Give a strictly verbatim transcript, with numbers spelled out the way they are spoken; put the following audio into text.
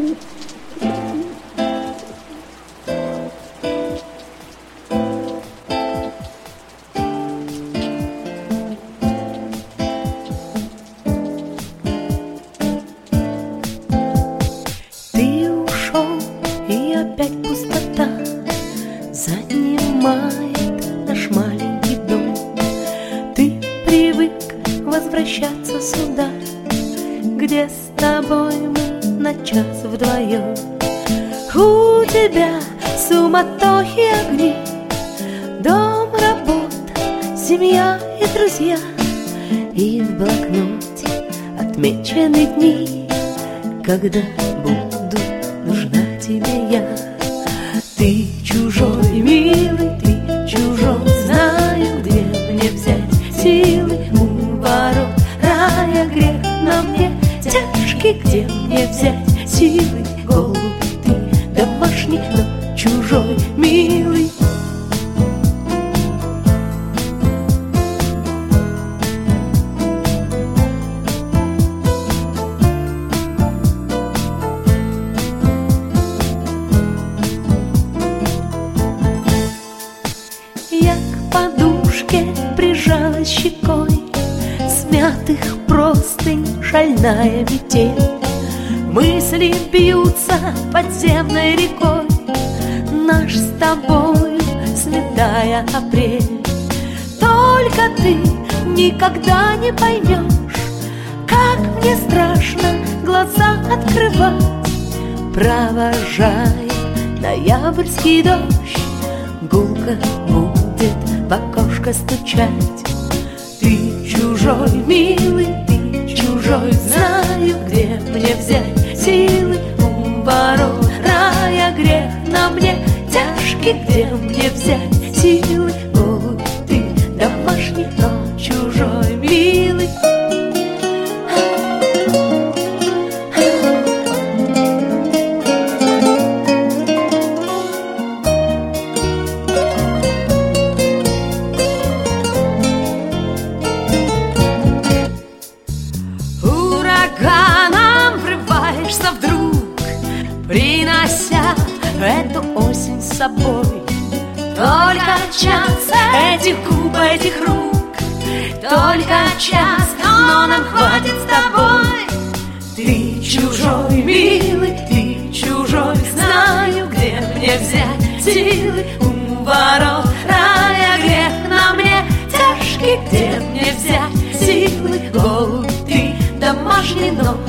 Возвращаться сюда, где с тобой мы на час вдвоем. У тебя суматохи, огни, дом, работа, семья и друзья. И в блокноте отмечены дни, когда буду нужна тебе я. Ты чужой, милый, ты чужой, знаю, где мне взять силы. У ворот рая грех на мне тяжкий, где мне взять силы. Голубь ты домашний, но чужой, милый. Я к подушке прижалась щекой, смятых простынь шальная метель. Мысли бьются подземной рекой, наш с тобой сметая апрель. Только ты никогда не поймешь, как мне страшно глаза открывать, провожая ноябрьский дождь. Гулко будет в окошко стучать. Ты чужой, милый, ты чужой, знаю, где мне взять силы. У ворот рая грех на мне тяжкий, где мне взять силы. Голубь ты домашний, но чужой, милый. Ураганом врываешься вдруг, принося эту осень с собой. Только час этих губ, этих рук, только час, но нам хватит с тобой. Ты чужой, милый, ты чужой, знаю, где мне взять силы. У ворот рая грех на мне тяжкий, где мне взять силы. Голубь ты домашний, но